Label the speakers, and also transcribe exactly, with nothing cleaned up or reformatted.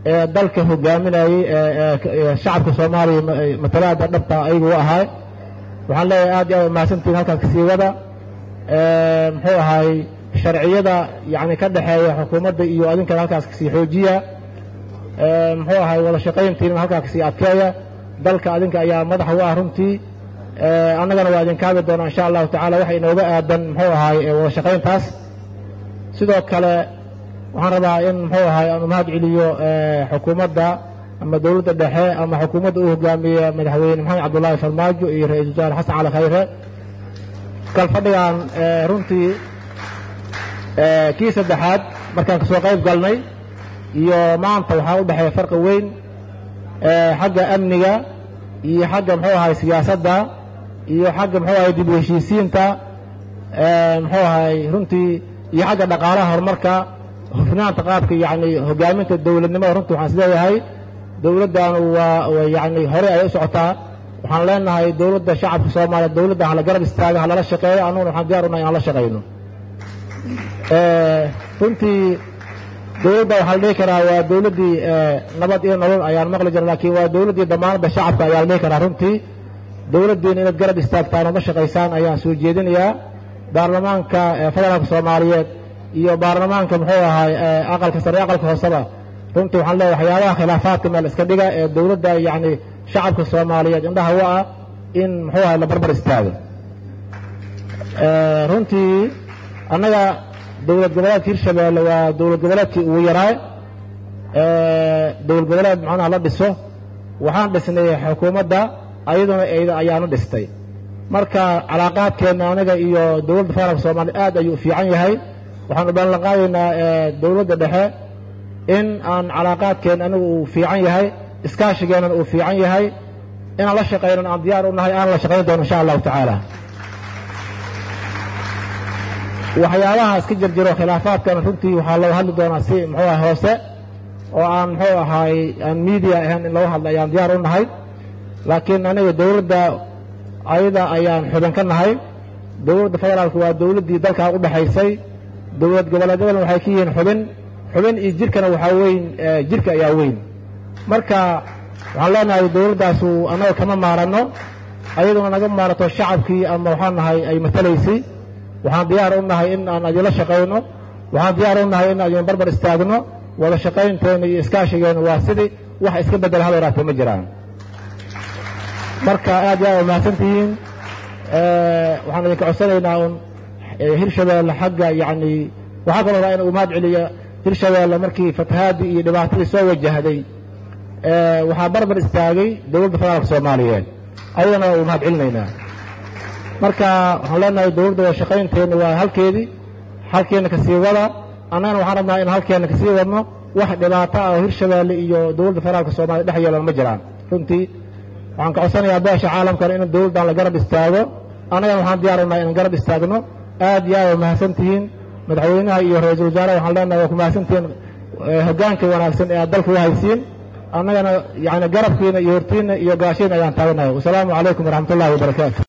Speaker 1: ee dalka hogaaminayay ee shacabka Soomaaliya matalaada dhabta ayagu ahaa waxaan leeyahay aad iyo mahadsantiin halkaas ka sii wada ee muxuu ahay sharciyada yani ka dhaxeeya xukuumadda iyo adinka halkaas ka sii xoojiya ee muxuu ahay wada shaqayntiina halkaas ka sii adkeeya dalka adinka ayaa madax u ah runtii ee annagana waa idin kaabi doona insha Allah taala waxa inooga aadan muxuu ahay wada shaqayntaas sidoo kale waxaan rabaa in muxuu ahay aan mahad celiyo ee xukuumadda ama dawladda dhexe ama xukuumadda uu hogaamiyo madaxweyne Maxamed Cabdullaahi Farmaajo iyo ra'iisul wasaare Xasan Cali Khayre kal fadhigan ee runtii ee kii saddexaad markaan ka soo qayb galnay iyo maanta waxa u dhaxeeya farqi weyn ee xagga amniga iyo xagga muxuu ahay siyaasadda iyo xagga muxuu ahay dib u heshiisiinta ee muxuu ahay runtii iyo xagga dhaqaalaha horumarka hufnaanta qaabka yani hogaaminta dawladnimada runtii waxaan isleeyahay dawladdan waa yani hore ay u socotaa waxaan leenahay dawladda shacabka Soomaaliya dawladda hala garab istaaga hala shaqeeyo anuna waxaan diyaar u nahay in la shaqeyno ee runtii dawladda waxa la dhihi karaa waa dawladdii nabad iyo nolol ayaan maqli jiray laakiin waa dawladdii damaanadda shacabka ayaa la dhihi karaa runtii dawladdiina inaad garab istaagtaan oo la shaqaysaan ayaan soo jeedinayaa baarlamaanka federaalka Soomaaliyeed iyo baarlamaanka muxuu ahay aqalka sare aqalka hooseba runtii waxaan leeyahay waxyaabaha khilaafaadka meel iska dhiga ee dawladda yani shacabka Soomaaliyeed indhaha u ah in muxuu ahay la barbar istaago ee runtii annaga dawlad goboleedka Hirshabeelle waa dawlad goboleedkii ugu yaraa ee dawlad goboleed macnaha la dhiso waxaan dhisnay xukuumadda ayaduna ayaanu dhistay marka calaaqaadkeena anaga iyo dawladda federaalka Soomaaliya aad ayuu fiican yahay waxaan u ballan qaadaynaa dawladda dhexe in aan calaaqaadkeena anagu uu fiican yahay iskaashigeena uu fiican yahay in aan la shaqeyno aan diyaar u nahay aan la shaqeyn doono insha Allah taala waxyaabaha iska jirjiro khilaafaadkan runtii waxa loo hadli doonaa si muxuu ahay hoose oo aan muxuu ahay aan media ahaan in loo hadlo ayaan diyaar u nahay laakiin anaga dawladda ayada ayaan xubin ka nahay dawladda federaalka waa dawladdii dalka u dhaxaysay dawlad goboleedyada waxay ka yihiin xubin xubin iyo jirkana waxa weyn jirka ayaa weyn marka waxaan leenahay dawladdaas anaga kama maarano ayaduna naga maarato shacabkii ama waxaan nahay ay matalaysay waxaan diyaar u nahay in aan adila shaqeyno waxaan diyaar u nahay in aan barbar istaagno wada shaqeynteena iyo iskaashigeena waa sidii wax iska bedel hal yaraatay ma jiraan marka aad iyo aad mahadsantihiin ee waxaan idinka codsanaynaa un Hirshabeelle xagga yani waxa kale oo inuu mahad celiyo Hirshabeelle markii fatahaadii iyo dhibaatadii soo wajahday ee waxa barbar istaagay dawladda federaalka Soomaaliyeed ayadana uu mahad celinaynaa marka waxaan leenahay dawladda shaqeynteena waa halkeedii halkeena ka sii wada annana waxaan rabnaa in halkeena ka sii wadno wax dhibaato ah Hirshabeelle iyo dawladda federaalka Soomaaliya dhex yeelan ma jiraan runtii waxaan ka codsanayaa beesha caalamka in dawladdan la garab istaago annagana waxaan diyaar u nahay in garab istaagno aad iyo aad mahadsantihiin madaxweynaha iyo ra'iisul wasaaraha waxaan leenahay waa ku mahadsantihiin hoggaanka wanaagsan ee dalka u haysiin annagana yani garabkiina iyo hortiina iyo gaashiina ayaan taaganahay wasalaamu calaykum waraxmatullaahi wabarakaatu